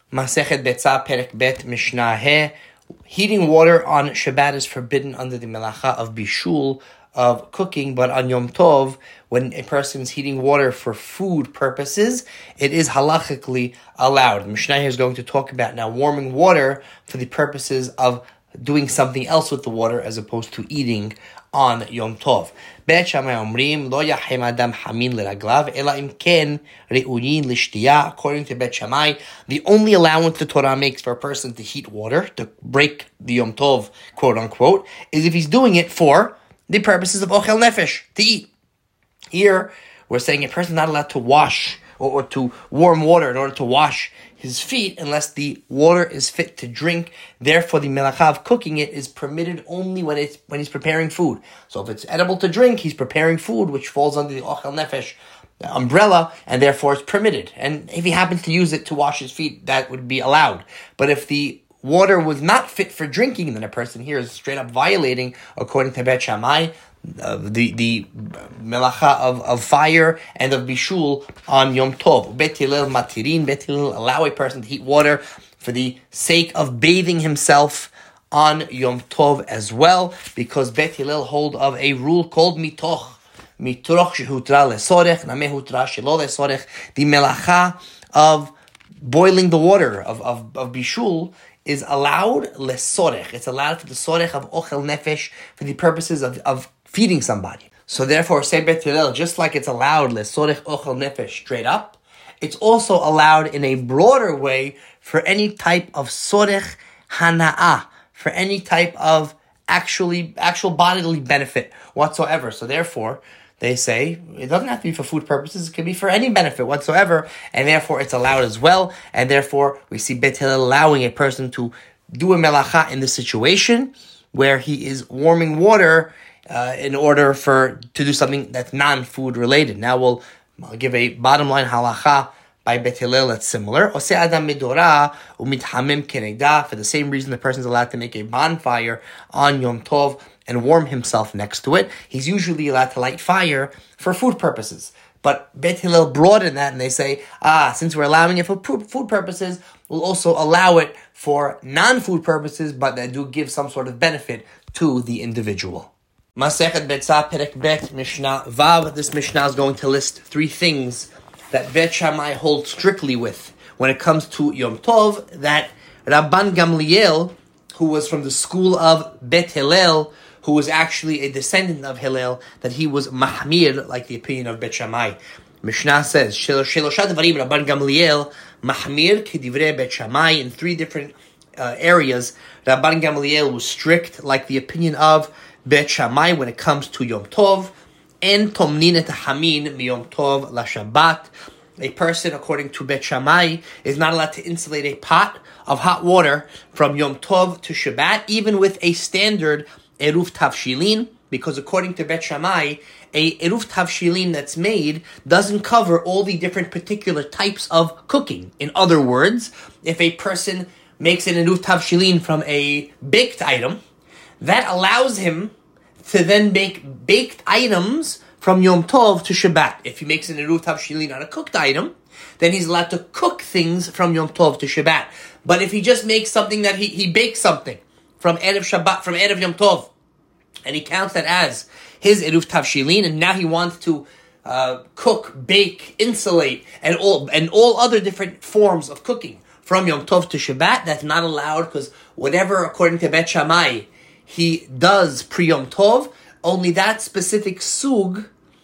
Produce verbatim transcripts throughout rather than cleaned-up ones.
Masechet Betzah Perek Bet Mishnah He. Heating water on Shabbat is forbidden under the melacha of bishul, of cooking, but on Yom Tov, when a person is heating water for food purposes, it is halachically allowed. Mishnah is going to talk about now warming water for the purposes of doing something else with the water as opposed to eating on Yom Tov. Bet Shammai omrim lo yachem adam hamin leraglav ela im ken reuyin lishtiyah. According to Bet Shammai, the only allowance the Torah makes for a person to heat water, to break the Yom Tov, quote unquote, is if he's doing it for the purposes of ochel nefesh, to eat. Here, we're saying a person is not allowed to wash or, or to warm water in order to wash his feet unless the water is fit to drink. Therefore, the melacha of cooking it is permitted only when it's when he's preparing food. So if it's edible to drink, he's preparing food, which falls under the ochel nefesh umbrella, and therefore it's permitted. And if he happens to use it to wash his feet, that would be allowed. But if the water was not fit for drinking, then a person here is straight up violating, according to Bet Shammai, uh, the the melacha of, of fire and of bishul on Yom Tov. Bet Hillel matirin, Bet Hillel allow a person to heat water for the sake of bathing himself on Yom Tov as well, because Bet Hillel hold of a rule called mitoch. Mitoch shehutra lesorech, name hutra shelo lesorech. The melacha of boiling the water, of, of, of bishul, is allowed lesorech. It's allowed for the sorech of ochel nefesh, for the purposes of, of feeding somebody. So therefore, say Bet Hillel, just like it's allowed lesorech ochel nefesh straight up, it's also allowed in a broader way for any type of sorech hana'ah, for any type of actually actual bodily benefit whatsoever. So therefore, they say it doesn't have to be for food purposes, it can be for any benefit whatsoever, and therefore it's allowed as well, and therefore we see Bet Hillel allowing a person to do a melacha in this situation where he is warming water uh, in order for to do something that's non-food related. Now we'll I'll give a bottom line halacha by Bet Hillel that's similar. Oseh adam medora umithamim kenegda. For the same reason, the person is allowed to make a bonfire on Yom Tov and warm himself next to it. He's usually allowed to light fire for food purposes. But Bet Hillel broaden that and they say, ah, since we're allowing it for food purposes, we'll also allow it for non-food purposes, but that do give some sort of benefit to the individual. Masechet Betzah Perek Bet Mishnah Vav. This Mishnah is going to list three things that Bet Shammai holds strictly with when it comes to Yom Tov, that Rabban Gamliel, who was from the school of Bet Hillel, who was actually a descendant of Hillel, that he was mahmir, like the opinion of Bet Shammai. Mishnah says, Shelosha Dvarim Rabban Gamliel mahmir kedivrei Bet Shammai. In three different uh, areas, Rabban Gamliel was strict, like the opinion of Bet Shammai when it comes to Yom Tov. En tomnin et hamin miyom tov la Shabbat. A person, according to Bet Shammai, is not allowed to insulate a pot of hot water from Yom Tov to Shabbat, even with a standard eruv tavshilin, because according to Bet Shammai, a eruv tavshilin that's made doesn't cover all the different particular types of cooking. In other words, if a person makes an eruv tavshilin from a baked item, that allows him to then make baked items from Yom Tov to Shabbat. If he makes an eruv tavshilin on a cooked item, then he's allowed to cook things from Yom Tov to Shabbat. But if he just makes something that he, he bakes something from Erev Shabbat, from Erev Yom Tov, and he counts that as his eruv tavshilin, and now he wants to uh, cook, bake, insulate, and all and all other different forms of cooking from Yom Tov to Shabbat, that's not allowed, because whatever, according to Bet Shammai, he does pre-Yom Tov, only that specific sug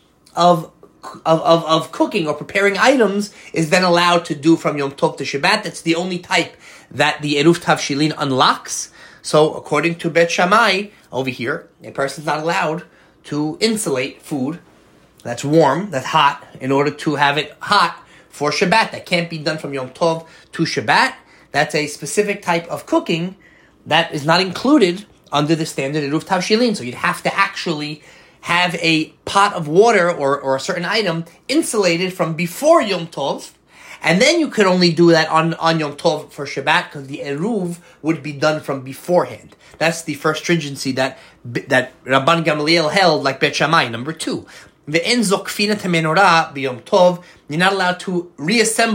of, of, of, of cooking or preparing items is then allowed to do from Yom Tov to Shabbat. That's the only type that the eruv tavshilin unlocks. So according to Bet Shammai, over here, a person's not allowed to insulate food that's warm, that's hot, in order to have it hot for Shabbat. That can't be done from Yom Tov to Shabbat. That's a specific type of cooking that is not included under the standard eruv tavshilin. So you'd have to actually have a pot of water or, or a certain item insulated from before Yom Tov, and then you could only do that on, on Yom Tov for Shabbat, because the eruv would be done from beforehand. That's the first stringency that that Rabban Gamliel held, like Bet Shammai. Number two, ve'en zokfina menorah b'Yom Tov. You're not allowed to reassemble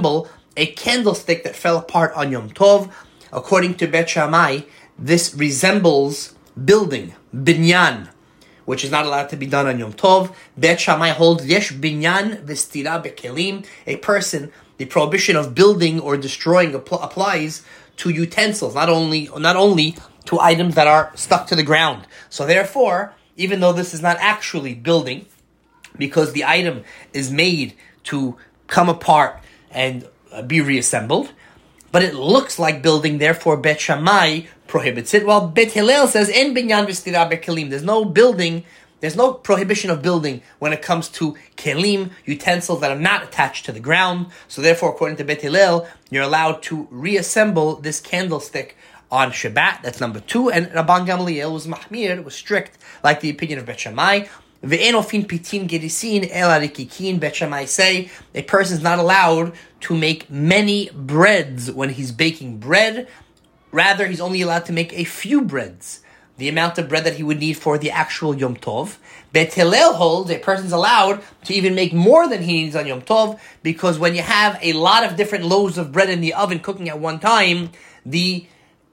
a candlestick that fell apart on Yom Tov. According to Bet Shammai, this resembles building, binyan, which is not allowed to be done on Yom Tov. Bet Shammai holds yesh binyan v'stira bekelim. A person, the prohibition of building or destroying apl- applies to utensils, not only not only to items that are stuck to the ground. So therefore, even though this is not actually building, because the item is made to come apart and uh, be reassembled, but it looks like building, therefore Bet Shammai prohibits it. While Bet Hillel says, En binyan v'stira bekelim. There's no building, there's no prohibition of building when it comes to kelim, utensils that are not attached to the ground. So therefore, according to Bet Hillel, you're allowed to reassemble this candlestick on Shabbat. That's number two. And Rabban Gamliel was mahmir, was strict, like the opinion of Bet Shammai. Ve'en ofin pitin gerisin el arikikin. Bet Shammai say a person's not allowed to make many breads when he's baking bread. Rather, he's only allowed to make a few breads, the amount of bread that he would need for the actual Yom Tov. Bet Hillel holds a person's allowed to even make more than he needs on Yom Tov, because when you have a lot of different loaves of bread in the oven cooking at one time, the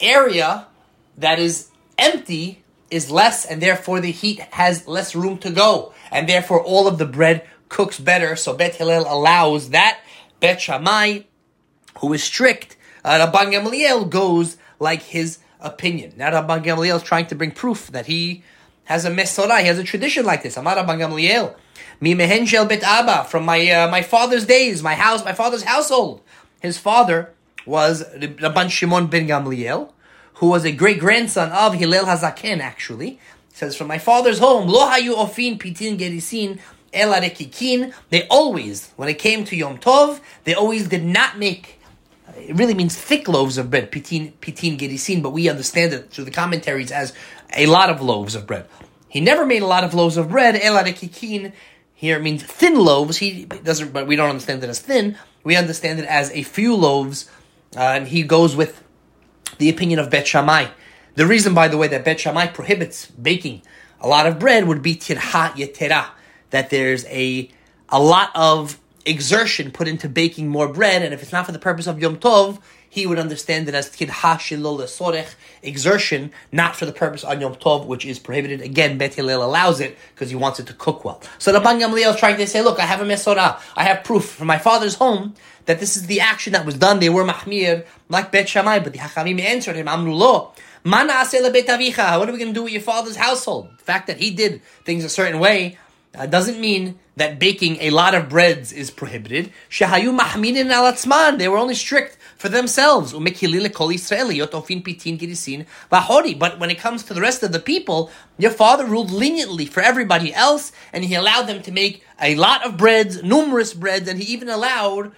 area that is empty is less, and therefore the heat has less room to go, and therefore all of the bread cooks better. So Bet Hillel allows that. Bet Shammai, who is strict, uh, Rabban Gamliel goes like his opinion. Now Rabban Gamliel is trying to bring proof that he has a mesorah, he has a tradition like this. Amar Rabban Gamliel, Mi mehen shel bet Abba, from my uh, my father's days, my house, my father's household. His father was Rabban Shimon ben Gamliel, who was a great-grandson of Hillel HaZaken, actually. He says, from my father's home, Lo hayu ofin pitin gerisin el arekikin. They always, when it came to Yom Tov, they always did not make, it really means thick loaves of bread, pitin, pitin gerisin, but we understand it through the commentaries as a lot of loaves of bread. He never made a lot of loaves of bread. El arekikin here means thin loaves. He doesn't, but we don't understand it as thin. We understand it as a few loaves, uh, and he goes with the opinion of Bet Shammai. The reason, by the way, that Bet Shammai prohibits baking a lot of bread would be tirha yetera, that there's a a lot of exertion put into baking more bread, and if it's not for the purpose of Yom Tov, he would understand it as tirha shelo lesorech, exertion, not for the purpose on Yom Tov, which is prohibited. Again, Bet Hillel allows it because he wants it to cook well. So Rabban Gamliel is trying to say, look, I have a mesorah, I have proof from my father's home that this is the action that was done. They were mahmir, like Bet Shammai, but the Hachamim answered him, Amru lo, ma na'aseh lebet avicha? What are we going to do with your father's household? The fact that he did things a certain way uh, doesn't mean that baking a lot of breads is prohibited. Shehayu mahmirin al atzman. They were only strict for themselves. Umekilil kol Yisrael yotofin pitin gerisin v'hori. But when it comes to the rest of the people, your father ruled leniently for everybody else, and he allowed them to make a lot of breads, numerous breads, and he even allowed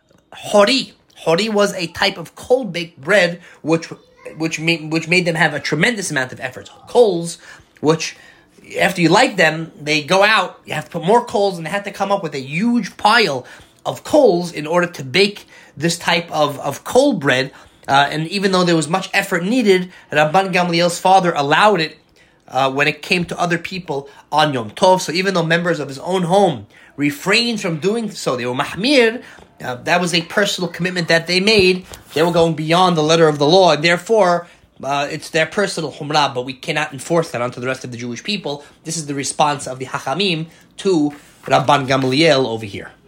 hori. Hori was a type of cold-baked bread, which which made, which made them have a tremendous amount of effort. Coals, which after you light them, they go out, you have to put more coals, and they had to come up with a huge pile of coals in order to bake this type of, of cold bread. Uh, and even though there was much effort needed, Rabban Gamliel's father allowed it uh, when it came to other people on Yom Tov. So even though members of his own home refrained from doing so, they were mahmir, uh, that was a personal commitment that they made. They were going beyond the letter of the law, and therefore, Uh, it's their personal humrah, but we cannot enforce that onto the rest of the Jewish people. This is the response of the Hachamim to Rabban Gamliel over here.